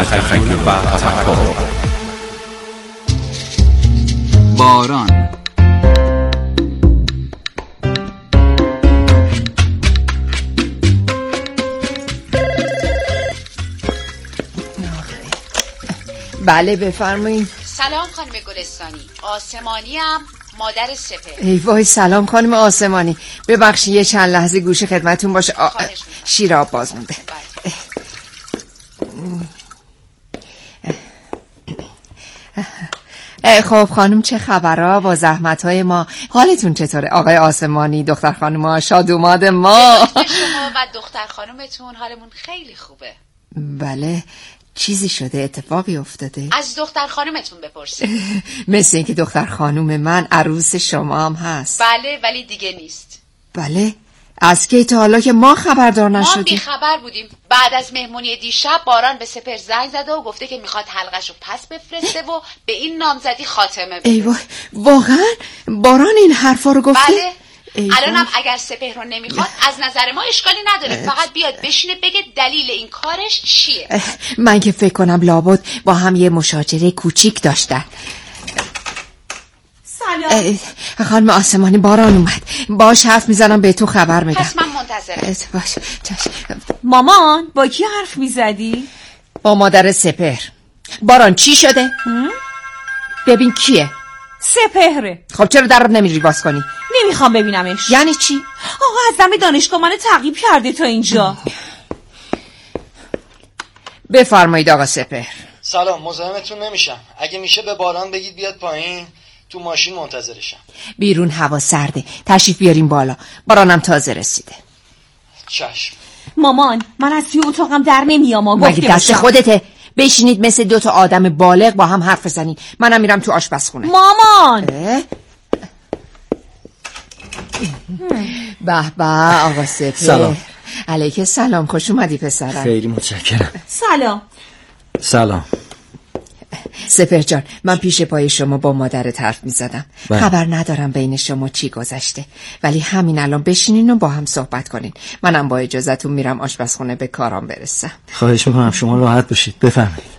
تخیل و تفکر. باران بله بفرمایید. سلام خانم گلستانی، آسمانیم، مادر سپهر. ای وای سلام خانم آسمانی، ببخشید یه چند لحظه گوش خدمتون باشه. شیر آب باز مونده. خب خانم چه خبرها با زحمت‌های ما؟ حالتون چطوره آقای آسمانی؟ دختر خانم شادوماد ما شما و دختر خانمتون حالمون خیلی خوبه. بله چیزی شده؟ اتفاقی افتاده؟ از دختر خانمتون بپرسید. مثل اینکه دختر خانم من عروس شما هم هست. بله ولی دیگه نیست. بله از که تا حالا که ما خبردار نشدیم. ما بیخبر بودیم. بعد از مهمونی دیشب باران به سپهر زنگ زده و گفته که میخواد حلقشو پس بفرسته و به این نامزدی خاتمه بده. ای وای واقعا باران این حرفا رو گفته؟ بله الانم اگر سپهر رو نمیخواد از نظر ما اشکالی نداره، فقط بیاد بشینه بگه دلیل این کارش چیه. من که فکر کنم لابد با هم یه مشاجره کوچیک داشتن. سلام خانم آسمانی باران اومد، باش حرف میزنم بهتون خبر میدم. پس من منتظرم. باش مامان با کی حرف میزدی؟ با مادر سپهر. باران چی شده؟ ببین کیه؟ سپهره. خب چرا در رو نمیری باز کنی؟ نمیخوام ببینمش. یعنی چی؟ آقا از دم دانشگاه منو تعقیب کرده تا اینجا. بفرمایید آقا سپهر. سلام، مزاحمتون نمیشم. اگه میشه به باران بگید بیاد پایین، تو ماشین منتظرشم. بیرون هوا سرده، تشریف بیاریم بالا، بارانم تازه رسیده. چشم. مامان من از توی اتاقم در نمیام. مگه دست خودته؟ بشینید مثل دو تا آدم بالغ با هم حرف بزنید. منم میرم تو آشپزخونه. مامان به به آقا سپهر. سلام. علیک سلام، خوش اومدی پسرم. خیلی متشکرم. سلام. سپهر جان من پیش پای شما با مادرت حرف میزدم. خبر ندارم بین شما چی گذشته، ولی همین الان بشینین و با هم صحبت کنین. منم با اجازهتون میرم آشپزخونه به کارام برسم. خواهش میکنم شما راحت باشید، بفرمایید.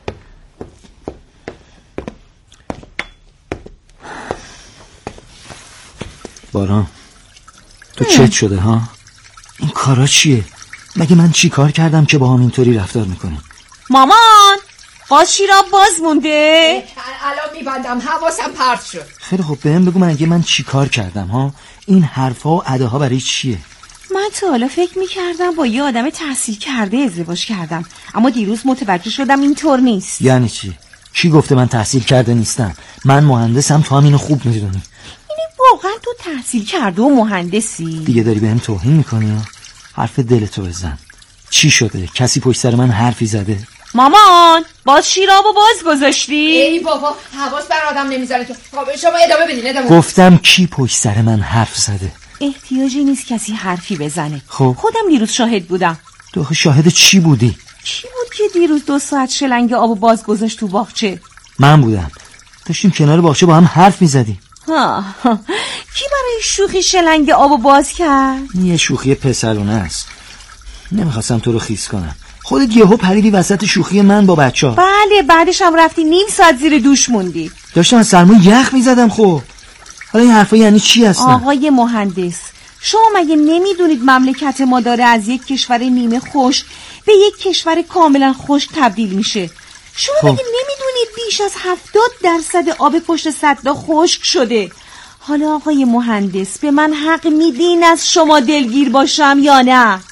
باران تو چت شده ها؟ این کارا چیه؟ مگه من چی کار کردم که با هم اینطوری رفتار میکنیم؟ مامان باز شیراب باز مونده؟ الان میبندم، حواسم پرت شد. خیلی خب بهم بگو مگه من چی کار کردم ها؟ این حرفا و اداها برای چیه؟ من تا حالا فکر میکردم با یه آدم تحصیل کرده ازدواج کردم، اما دیروز متوجه شدم اینطور نیست. یعنی چی؟ کی گفته من تحصیل کرده نیستم؟ من مهندسم، تو هم اینو خوب میدونی. یعنی واقعا تو تحصیل کرده و مهندسی؟ دیگه داری بهم توهین میکنی ها؟ حرف دلتو بزن. چی شده؟ کسی پشت سر من حرفی زده؟ مامان باز شیرابو باز گذاشتی؟ ای بابا حواس بر آدم نمیذاره که. شما ادامه بدین. گفتم کی پشت سر من حرف زده؟ احتیاجی نیست کسی حرفی بزنه. خب خودم دیروز شاهد بودم. تو شاهد چی بودی؟ چی بود که دیروز 2 ساعت شلنگ آبو باز گذاشت تو باغچه؟ من بودم. داشتیم کنار باغچه با هم حرف میزدیم. کی برای شوخی شلنگ آبو باز کرد؟ یه شوخی پسرونه است. نمیخواستم تو رو خیس کنم. خودت یهو پریدی وسط شوخی من با بچه‌ها. بله بعدش هم رفتی نیم ساعت زیر دوش موندی. داشتم از سرما یخ میزدم. خب حالا این حرفا یعنی چی اصلا؟ آقای مهندس شما مگه نمیدونید مملکت ما داره از یک کشور نیمه خشک به یک کشور کاملا خشک تبدیل میشه؟ شما مگه نمیدونید بیش از 70% آب پشت سدها خشک شده؟ حالا آقای مهندس به من حق میدین از شما دلگیر باشم یا نه؟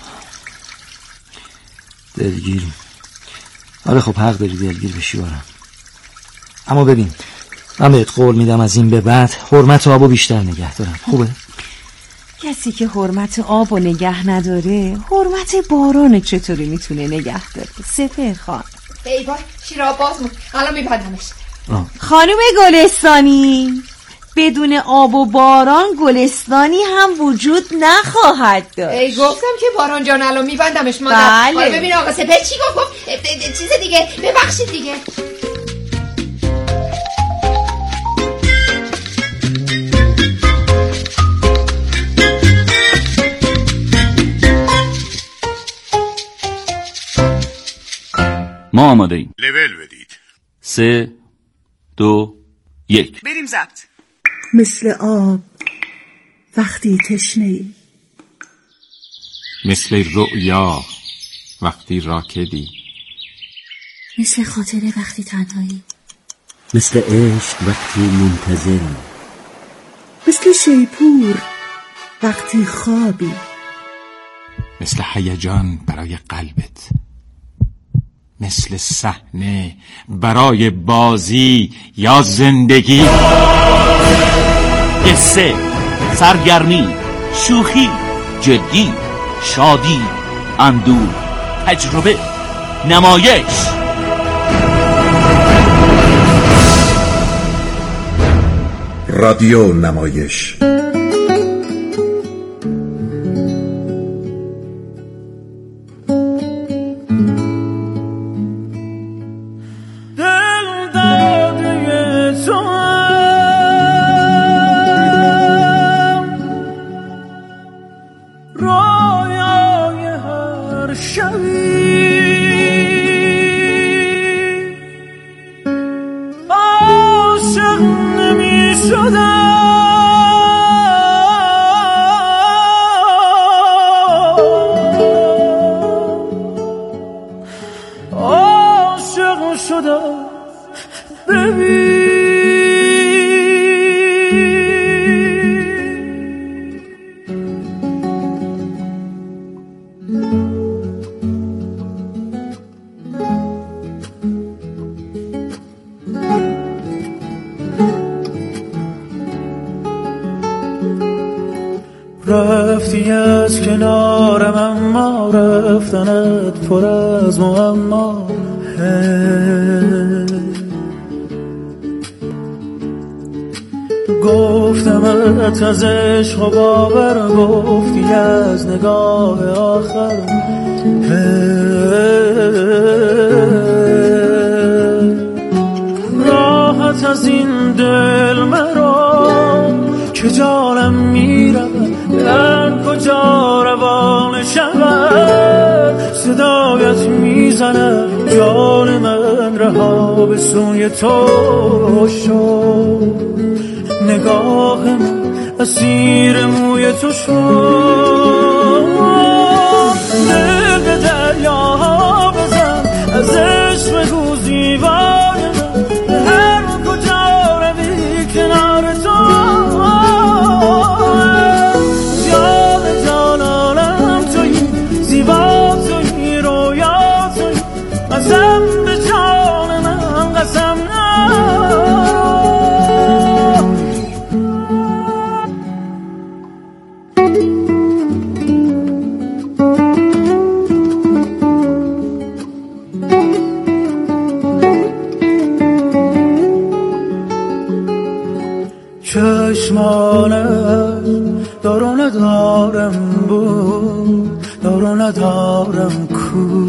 دلگیر؟ آره خب حق داری دلگیر بشی بارم. اما ببین من بهت قول میدم از این به بعد حرمت آبو بیشتر نگه دارم. خوبه؟ کسی که حرمت آبو نگه نداره حرمت باران چطوری میتونه نگه داره؟ سپهر خان. ای وای شیراب باز موند، الان میبندمش. خانم گلستانی بدون آب و باران گلستانی هم وجود نخواهد داشت. ای گفتم که باران جان الان میبندمش مادر. بله. ببین آقا سپهر چی گفت؟ چیز دیگه ببخشید دیگه. ما آماده ایم. لول بدید. 3 2 1 بریم ضبط. مثل آب وقتی تشنه‌ای، مثل رؤیا وقتی راکدی، مثل خاطره وقتی تنهایی، مثل عشق وقتی منتظری، مثل شیپور وقتی خوابی، مثل هیجان برای قلبت، مثل صحنه برای بازی یا زندگی. قصه، سرگرمی، شوخی، جدی، شادی، اندوه، تجربه، نمایش. رادیو نمایش. رفتی از کنارم اما رفتنت پر از معما. گفتمت از عشق و باور، گفتی از نگاه آخر. راحت از این دل مرا که جانم میرود، در کجا روان شود. صدایت میزند جان من، رها به سوی تو شد. نگاه من اسیر موی تو شد. دل به دریا بزن، از عشق بگو زیبای من. هر کجا روی کنار تو، جان جانانم تویی، زیبا تویی، رویا تویی. قسم به جان من، قسم چشمانت دارو ندارم بود، دارو ندارم کو.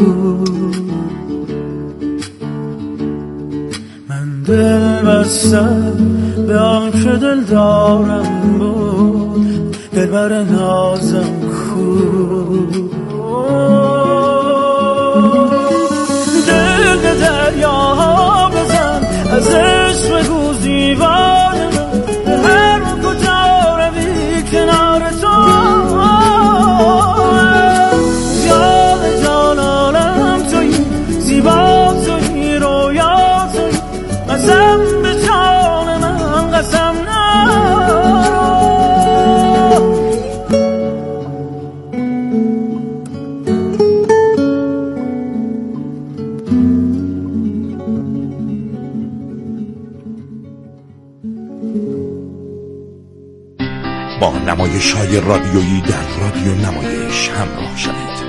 من دل بستم به آن که دل دارم بود، دل بر نازم کو. دل به دریا بزن، از عشق بگو زیبای من. هر کجا روی کنار تو، جان جانانم تویی، زیبا تویی، رویا تویی. قسم به جان من، قسم با نمایش‌های رادیویی در رادیو نمایش همراه شوید.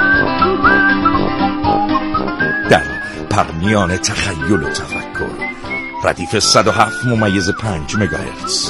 در پرمیان تخیل و تفکر، ردیف 107.5 مگاهرتز.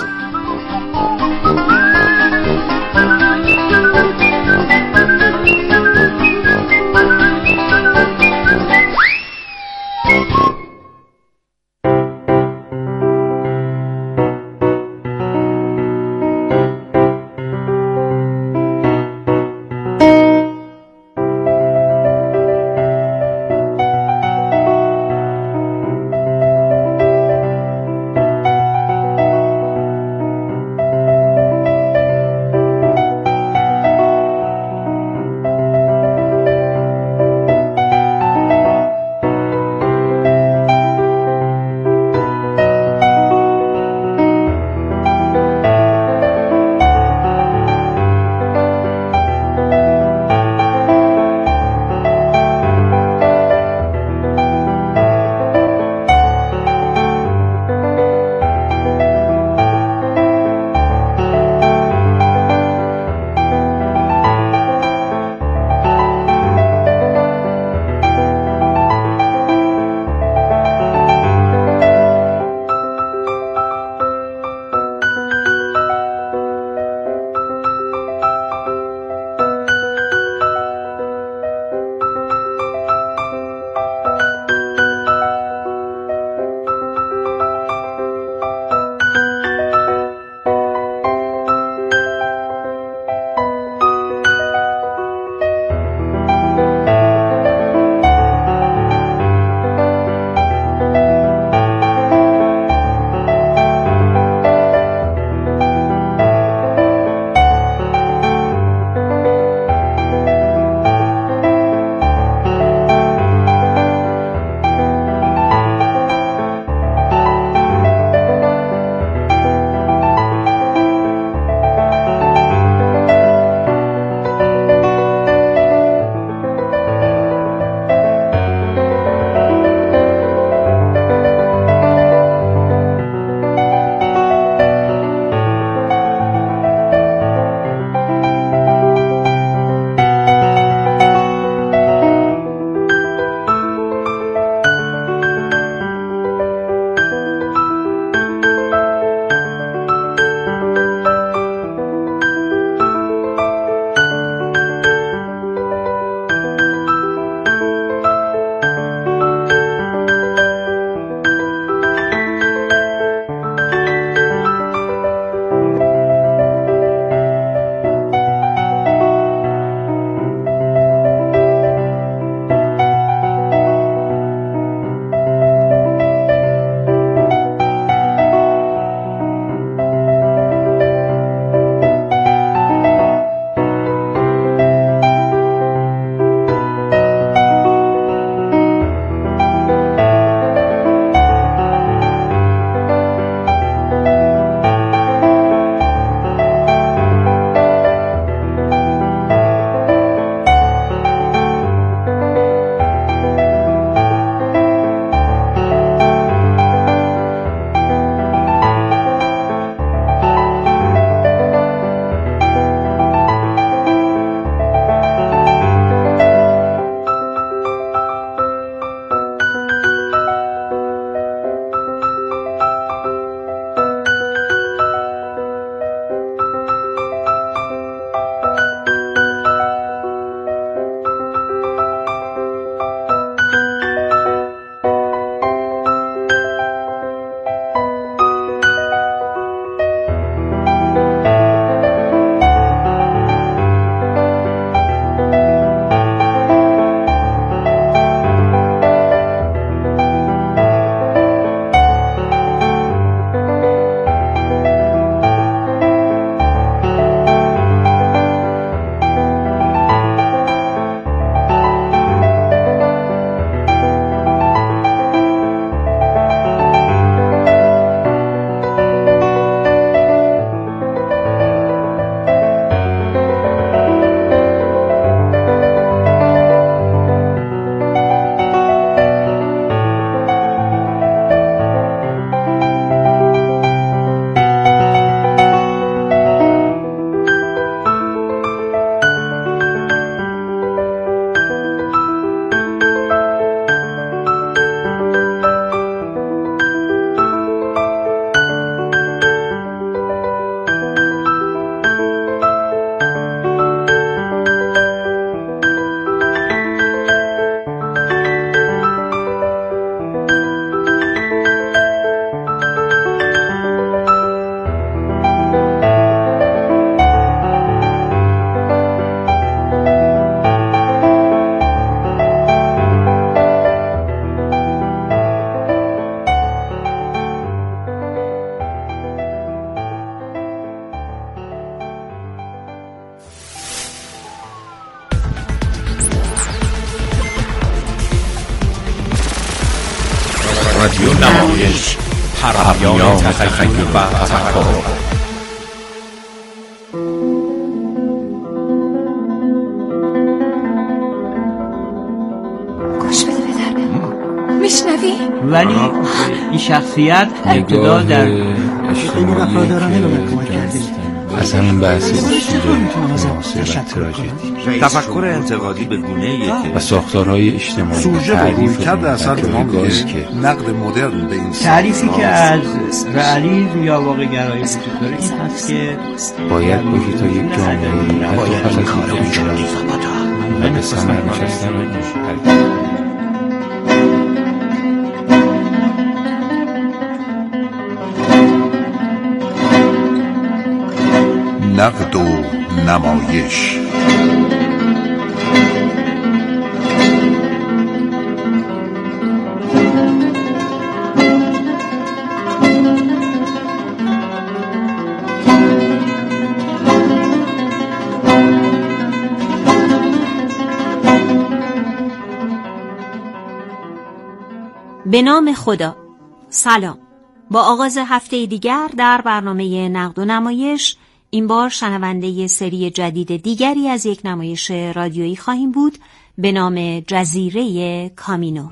رادیو نمایش، پیام تخیل و تفکر. میشنوی؟ ولی این شخصیت ابتدا در خیلی وفادارانه به من کمک کردی. اصلا این بحث تفکر انتقادی به گونه‌ایه که و ساختارهای اجتماعی سوژه و رویکرد اثر ما میگه نقد مدرن به این تعریفی که از رئالیسم یا واقع گرایی وجود داره این هست که باید باشی تا یک جامعه باید این کار رو انجام و به ثمر نشستن نقد و نمایش. به نام خدا. سلام. با آغاز هفته دیگر در برنامه نقد و نمایش این بار شنونده سری جدید دیگری از یک نمایش رادیویی خواهیم بود به نام جزیره کامینو.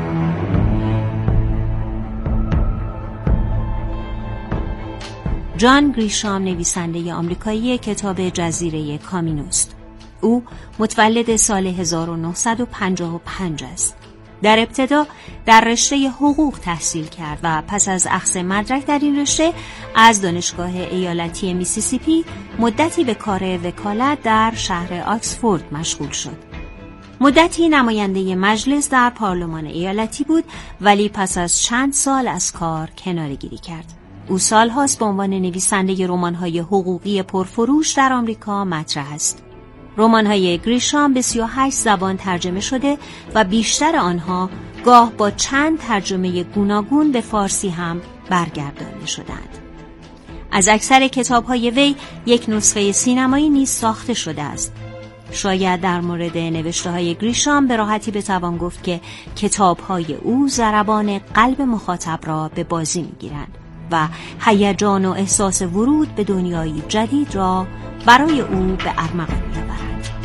جان گریشام نویسنده آمریکایی کتاب جزیره کامینوست. او متولد سال 1955 است. در ابتدا در رشته حقوق تحصیل کرد و پس از اخذ مدرک در این رشته از دانشگاه ایالتی میسیسیپی مدتی به کار وکالت در شهر آکسفورد مشغول شد. مدتی نماینده مجلس در پارلمان ایالتی بود ولی پس از چند سال از کار کناره‌گیری کرد. او سالهاست به عنوان نویسنده رمان‌های حقوقی پرفروش در آمریکا مطرح است. رمان‌های گریشام به 38 زبان ترجمه شده و بیشتر آنها گاه با چند ترجمه گوناگون به فارسی هم برگردانده شدند. از اکثر کتاب‌های وی یک نسخه سینمایی نیز ساخته شده است. شاید در مورد نوشته‌های گریشام به راحتی بتوان گفت که کتاب‌های او ضربان قلب مخاطب را به بازی می‌گیرند و هیجان و احساس ورود به دنیایی جدید را برای او به ارمغان می‌آورند.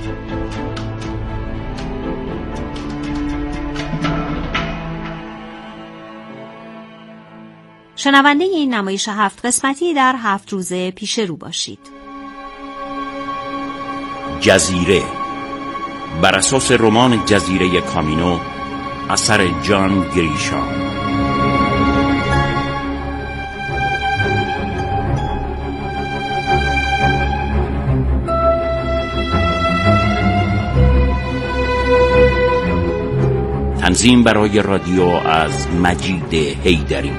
شنونده این نمایش 7 قسمتی در 7 روز پیش رو باشید. جزیره بر اساس رمان جزیره کامینو اثر جان گریشام. تنظیم برای رادیو از مجید حیدری.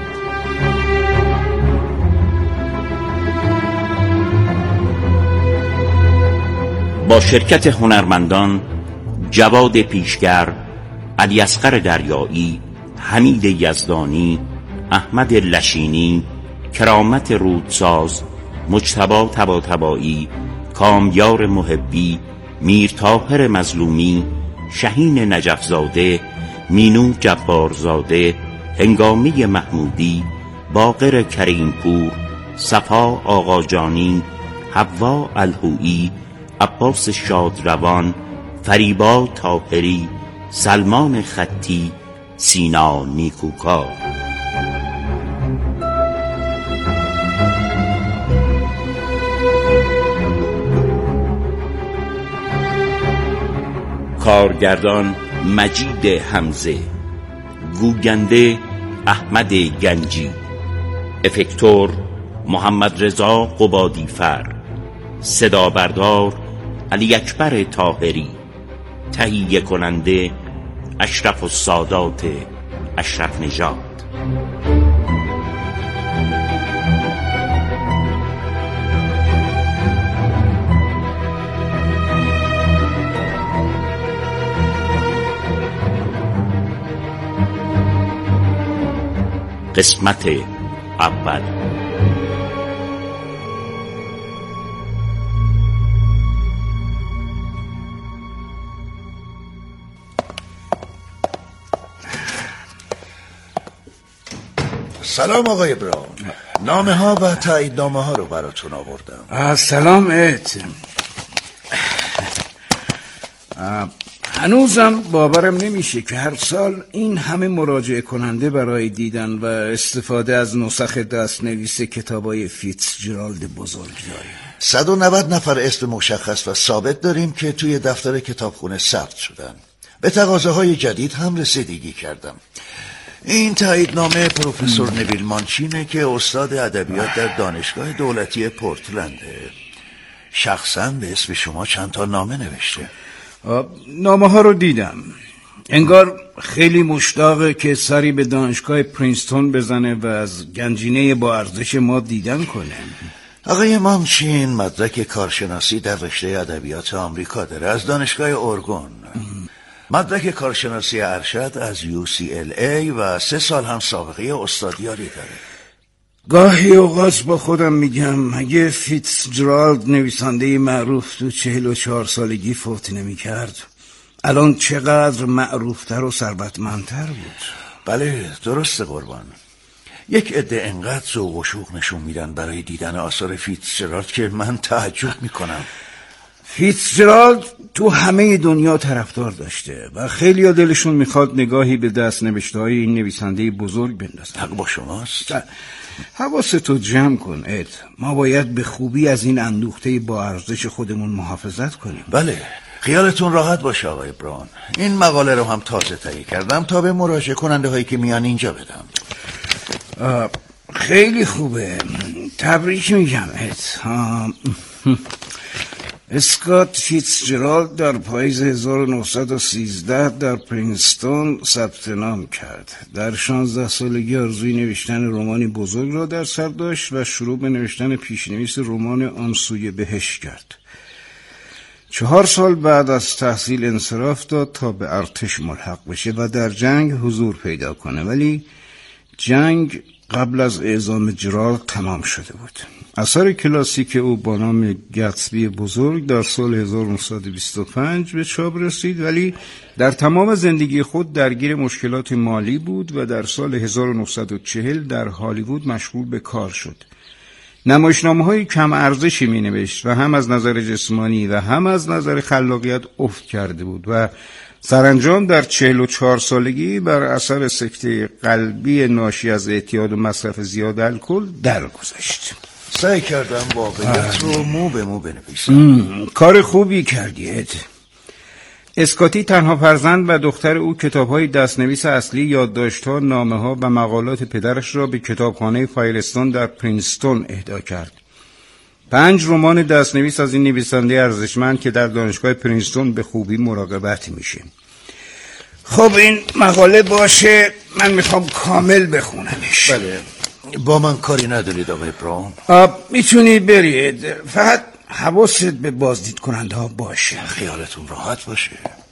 با شرکت هنرمندان جواد پیشگر، علی اصغر دریایی، حمید یزدانی، احمد لشینی، کرامت رودساز، مجتبی طباطبایی، کامیار محبی، میرطاهر مظلومی، شهین نجفزاده، مینو جبارزاده، هنگامی محمودی، باقر کریمپور، صفا آقاجانی، حوا الهویی، عباس شادروان، فریبا طاهری، سلمان خطی، سینا نیکوکار. کارگردان مجید حمزه، گوینده احمد گنجی، افکتور محمد رضا قبادیفر، صدا بردار علی اکبر طاهری، تهیه کننده اشرف السادات اشرف نژاد. قسمت اول. سلام آقای براون. نامه ها و تایید نامه ها رو براتون آوردم. سلام ات. هنوزم باورم نمیشه که هر سال این همه مراجعه کننده برای دیدن و استفاده از نسخ دستنویس کتابای فیتزجرالد بزرگ داریم. 190 نفر اسم مشخص و ثابت داریم که توی دفتر کتابخونه ثبت شدن. به تقاضاهای جدید هم رسیدگی کردم. این تاییدنامه پروفسور نویل مانچینه که استاد ادبیات در دانشگاه دولتی پورتلنده. شخصا به اسم شما چند تا نامه نوشته. نامه ها رو دیدم. انگار خیلی مشتاقه که سری به دانشگاه پرینستون بزنه و از گنجینه با ارزش ما دیدن کنه. آقای مانچین مدرک کارشناسی در رشته ادبیات آمریکا داره از دانشگاه اورگون. مدرک کارشناسی ارشد از UCLA و 3 سال هم سابقه استادیاری داره. گاهی اوقات با خودم میگم اگه فیتزجرالد نویسنده معروف تو 44 سالگی فوت نمی کرد الان چقدر معروفتر و ثروتمندتر بود. بله درسته قربان. یک عده انقدر ذوق و شوق نشون میدن برای دیدن آثار فیتزجرالد که من تعجب میکنم. فیتزجرالد تو همه دنیا طرفدار داشته و خیلی دلشون میخواد نگاهی به دست نوشته‌های این نویسنده بزرگ بندازن. حق با شماست. حواستو جمع کن اد. ما باید به خوبی از این اندوخته با ارزش خودمون محافظت کنیم. بله خیالتون راحت باشه آقای براون. این مقاله رو هم تازه تهیه کردم تا به مراجعه کننده هایی که میان اینجا بدم. خیلی خوبه. تبریک میگم اد. اسکات فیتزجرالد در پاییز 1913 در پرینستون ثبت نام کرد. در 16 سالگی آرزوی نوشتن رمانی بزرگ را در سر داشت و شروع به نوشتن پیشنویس رمان آن سوی بهشت کرد. 4 سال بعد از تحصیل انصراف داد تا به ارتش ملحق بشه و در جنگ حضور پیدا کنه، ولی جنگ قبل از اعزام جرالد تمام شده بود. اثر کلاسیک او با نام گتسبی بزرگ در سال 1925 به چاپ رسید، ولی در تمام زندگی خود درگیر مشکلات مالی بود و در سال 1940 در هالیوود مشغول به کار شد. نمایشنامه‌های کم ارزشی می‌نوشت و هم از نظر جسمانی و هم از نظر خلاقیت افت کرده بود و سرانجام در 44 سالگی بر اثر سکته قلبی ناشی از اعتیاد و مصرف زیاد الکل درگذشت. سعی کردم واقعیت رو مو به مو بنویسم. کار خوبی کردید. اسکاتی تنها فرزند و دختر او کتاب‌های دستنویس اصلی، یادداشت‌ها، نامه‌ها و مقالات پدرش را به کتابخانه فایرستون در پرینستون اهدا کرد. 5 رمان دستنویس از این نویسنده ارزشمند که در دانشگاه پرینستون به خوبی مراقبت میشه. خب این مقاله باشه، من میخوام کامل بخونمش. بله با من کاری ندارید آقای براون. میتونی برید، فقط حواست به بازدید کننده ها باشه. خیالتون راحت باشه.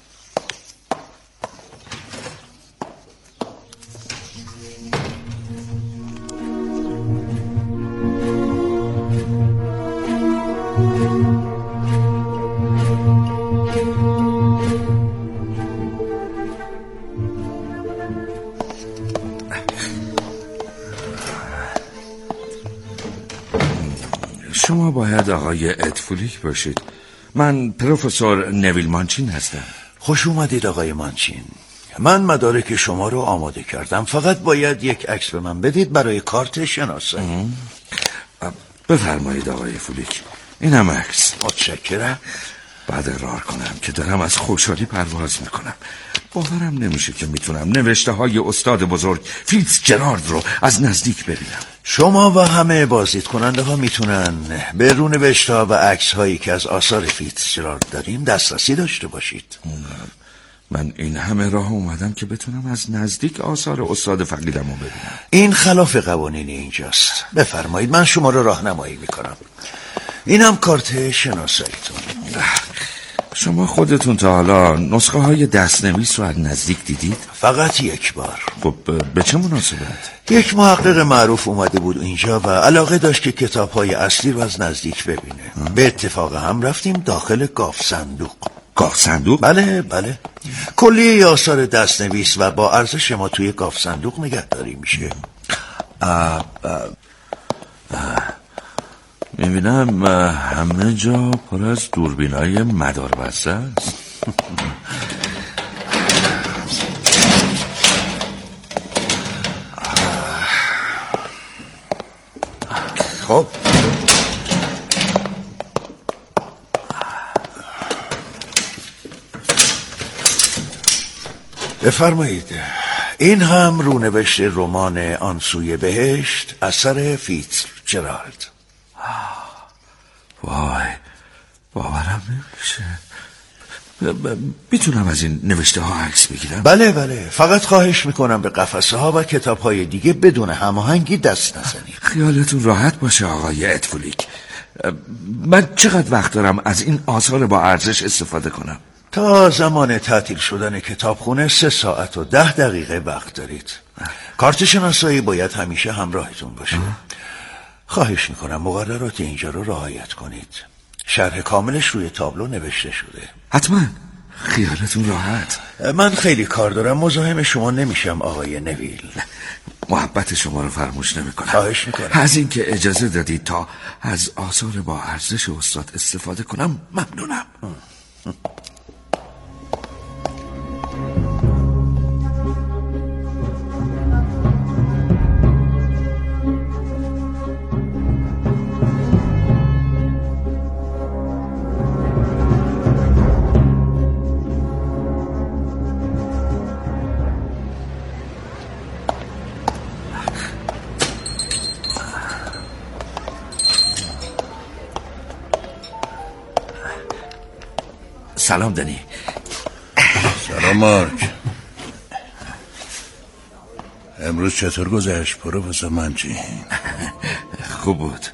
شما باید آقای ادفولیک باشید. من پروفسور نویل مانچین هستم. خوش اومدید آقای مانچین. من مدارک شما رو آماده کردم، فقط باید یک عکس به من بدید برای کارت شناسایی. بفرمایید آقای فولیک، این هم عکس. متشکرم. بعد اقرار کنم که دارم از خوشحالی پرواز میکنم. باورم نمیشه که میتونم نوشته های استاد بزرگ فیتزجرالد رو از نزدیک ببینم. شما و همه بازدید کننده ها میتونن به رونوشته ها و عکس هایی که از آثار فیتزجرالد داریم دسترسی داشته باشید. من این همه راه اومدم که بتونم از نزدیک آثار استاد فقیدم رو ببینم. این خلاف قوانین اینجاست. بفرمایید من شما رو راهنمایی میکنم. اینم کارت شناساییتون. شما خودتون تا حالا نسخه های دستنویس رو از نزدیک دیدید؟ فقط یک بار. خب به چه مناسبت؟ یک محقق معروف اومده بود اینجا و علاقه داشت که کتاب های اصلی رو از نزدیک ببینه. به اتفاق هم رفتیم داخل گاف صندوق. گاف صندوق؟ بله بله. کلیه آثار دستنویس و با ارزش ما توی گاف صندوق نگهداری میشه. میبینم همه جا پر از دوربینای مداربسته است. خب بفرمایید. این هم رونوشت رمان آن سوی بهشت اثر فیتزجرالد. وای باورم نمیشه. میتونم از این نوشته ها عکس بگیرم؟ بله فقط خواهش میکنم به قفسه ها و کتاب های دیگه بدون هماهنگی دست نزنید. خیالتون راحت باشه آقای اتفولیک. من چقدر وقت دارم از این آثار با ارزش استفاده کنم؟ تا زمان تعطیل شدن کتابخونه 3 ساعت و 10 دقیقه وقت دارید. کارت شناسایی باید همیشه همراهتون باشه. خواهش میکنم مقررات اینجا رو رعایت کنید. شرح کاملش روی تابلو نوشته شده. حتما. خیالتون راحت. من خیلی کار دارم، مزاحم شما نمیشم آقای نویل. محبت شما رو فراموش نمیکنم. خواهش میکنم. از اینکه اجازه دادید تا از آثار با ارزش استاد استفاده کنم ممنونم. سلام دنی. سلام مارک. امروز چطور گذشت پروفسور منچی؟ خوب بود.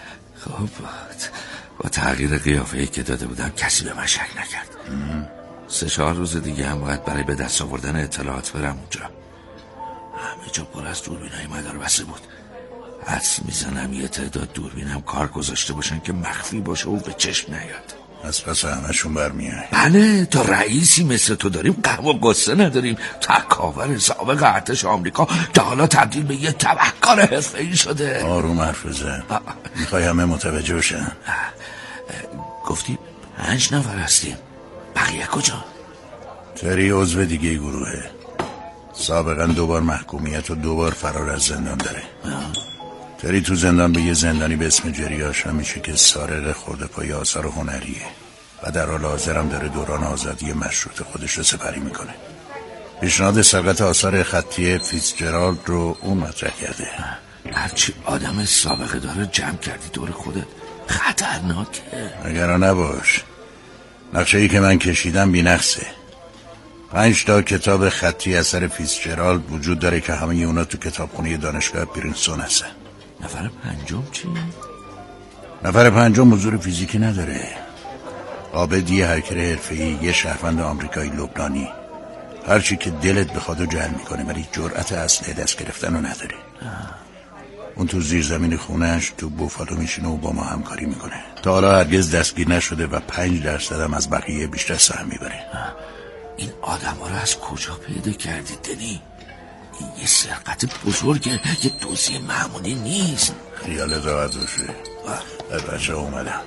با تغییر قیافه‌ای که داده بودم کسی به من شک نکرد. 3-4 روز دیگه هم باید برای به دست آوردن اطلاعات برم اونجا. همه جا پر از دوربینای مداربسته بود. حدس میزنم یه تعداد دوربینم کار گذاشته باشن که مخفی باشه و به چشم نیاد. از پس همشون برمیای؟ بله، تا رئیسی مثل تو داریم قهوه قصه نداریم. تکاور سابق ارتش آمریکا که حالا تبدیل به یه تبهکار حرفه‌ای شده. آروم حرف بزن. میخوای همه متوجه بشن؟ گفتی 5 نفر هستیم. بقیه کجا؟ تری عضو دیگه گروهه. سابقا 2 بار محکومیت و 2 بار فرار از زندان داره. تری تو زندان به یه زندانی به اسم جری آشنا میشه که سارق خورده پای آثار هنریه و در حال حاضرم داره دوران آزادی مشروط خودش رو سپری میکنه. پیشنهاد سرقت آثار خطی فیتزجرالد رو اون مطرح کرده. هرچی آدم سابقه داره جمع کردی دور خودت. خطرناکه. نگران نباش. نقشه‌ای که من کشیدم بی‌نقصه. 5 تا کتاب خطی اثر فیتزجرالد وجود داره که همه اونا تو کتابخونه دانشگاه پرینستون هستن. نفر 5 چی؟ نفر 5 حضور فیزیکی نداره. عابد یه هکر حرفه‌ای، یه شهروند آمریکایی لبنانی. هرچی که دلت بخواد و جمع میکنه ولی جرأت اصلی دست گرفتن رو نداره. اون تو زیرزمین خونهش تو بوفالو میشینه و با ما همکاری میکنه. تا حالا هرگز دستگیر نشده و 5% هم از بقیه بیشتر سهم میبره. این آدم ها رو از کجا پیدا کردی دنی؟ این یه سرقت بزرگه، یه دوزی معمولی نیست. خیالت راحت باشه. بچه ها اومدم.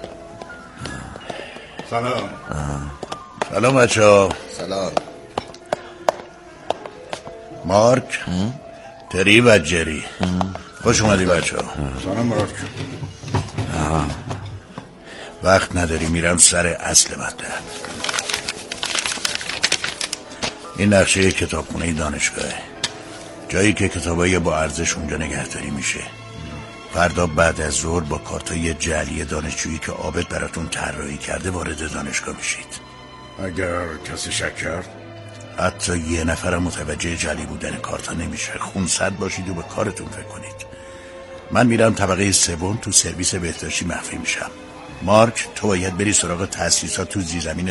سلام بچه ها. سلام. مارک، تری و جری. خوش اومدی بچه ها. سلام مارک. وقت نداری، میرم سر اصل مطلب. این نقشه کتابخونه دانشگاهه، جایی که کتابای با ارزش اونجا نگهداری میشه. فردا بعد از ظهر با کارتای جعلی دانشجویی که عابد براتون طراحی کرده وارد دانشگاه میشید. اگر کسی شک کرد؟ حتی یه نفرم متوجه جعلی بودن کارتا نمیشه. خونسرد باشید و به کارتون فکر کنید. من میرم طبقه 3 تو سرویس بهداشتی مخفی میشم. مارک، تو باید بری سراغ تأسیسات تو زیرزمین